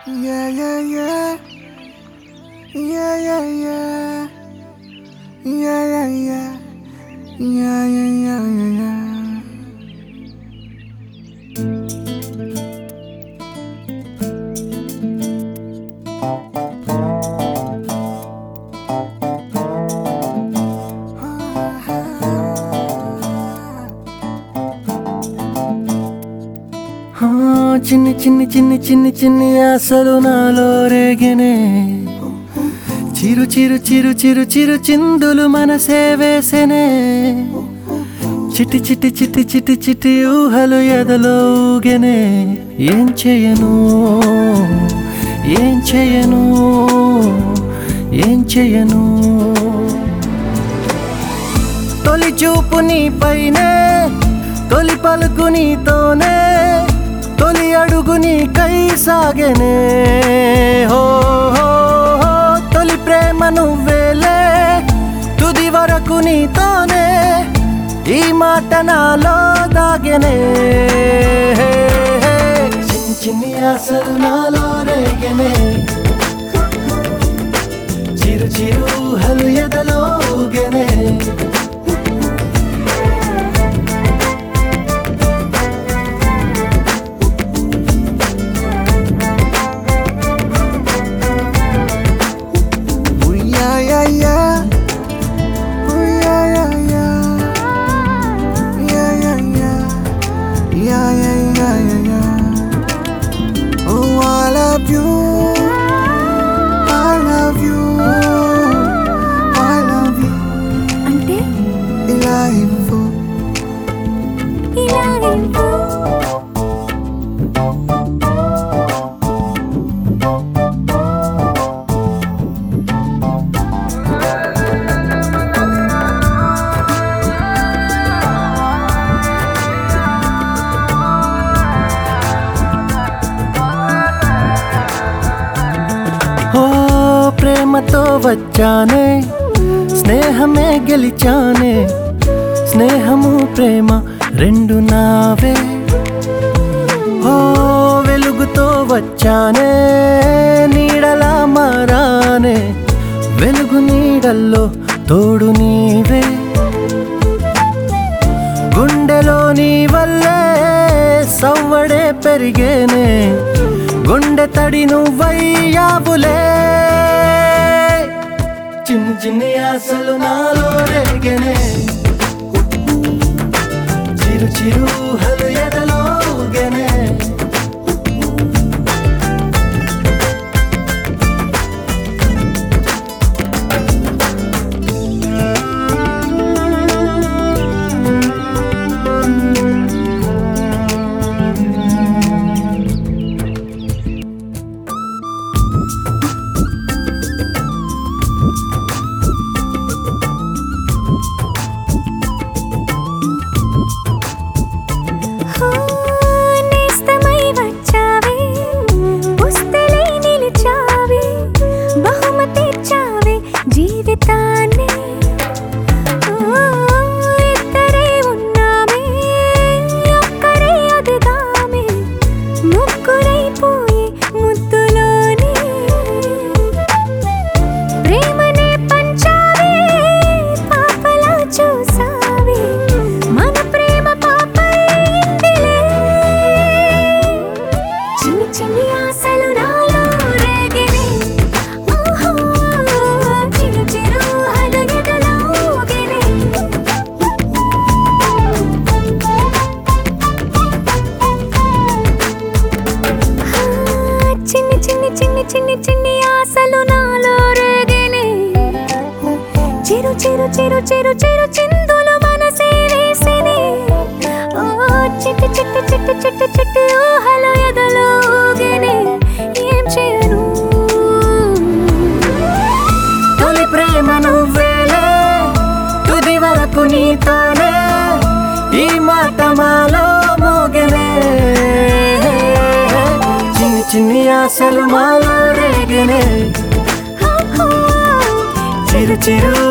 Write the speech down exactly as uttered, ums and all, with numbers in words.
Yeah, yeah, yeah. Yeah, yeah, yeah. Yeah, yeah, yeah. Yeah, yeah, yeah, yeah, yeah. చిన్ని చిన్ని చిన్ని చిన్ని చిన్ని ఆశలు నాలో రేగెనే చిరు చిరు చిరు చిరు చిరు చిందులు మనసే వేసెనే చిటి చిటి చిటి చిటి చిటి ఊహలు ఎదలో ఊగెనే ఏం చేయను ఏం చేయను ఏం చేయను తొలి చూపు నీ పైనే తొలి పలుకు నీతోనే తొలి అడుగు నీకై సాగెనే హో హో హో తొలి ప్రేమ నువ్వేలే తుది వరకు నీతోనే ఈ మాట నాలో దాగెనే చిన్ని చిన్ని ఆశలు నాలో రేగెనే చిరు చిరు ఊహలు ఎదలో ఊగెనే Yeah, yeah, yeah, yeah, yeah. Oh, I love you. I love you. I love you. అంటే ఇలా ఇవ్వు. ఇలా ఇవ్వు. ఓ ప్రేమతో వచ్చానే స్నేహమే గెలిచానే స్నేహము ప్రేమ రెండు నావే ఓ వెలుగుతో వచ్చానే నీడలా మారానే వెలుగు నీడల్లో తోడు నీవే గుండెలో నీ వల్లే సవ్వడే పెరిగేనే గుండె తడి నువ్వయ్యావులే చిన్ని చిన్ని ఆశలు నాలో రేగెనే చిరు చిరు ఊహలు ఎదలో ఊగెనే నేస్తమై వచ్చావే పుస్తలై నిలిచావే బహుమతి ఇచ్చావే జీవితాన్ని ఇద్దరే ఉన్నామే ఒక్కరే అదిగామే ముగ్గురైపోయి ముద్దులోనే ప్రేమనే పంచావే పాపలా చూసావే మన ప్రేమ పాపైందిలే చిన్ని చిన్ని ఆశలు నాలో రేగినే ఓహో చిరు చిరు ఊహలు ఎదలో ఊగెనే చిన్ని చిన్ని చిన్ని చిన్ని చిన్ని ఆశలు నాలో రేగినే చిరు చిరు చిరు చిరు చిరు చిందులు మనసే వేసినే ఓ చిట్టి చిట్టి చిట్టి చిట్టి చిట్టి ఊహలు ఎదలో ఊగెనే ఏం చేయను తొలి ప్రేమ నువ్వేలే తుది వరకు నీతోనే ఈ మాట మాలో మోగెనే చిన్ని చిన్ని ఆశలు మాలో రేగెనే చిరు చిరు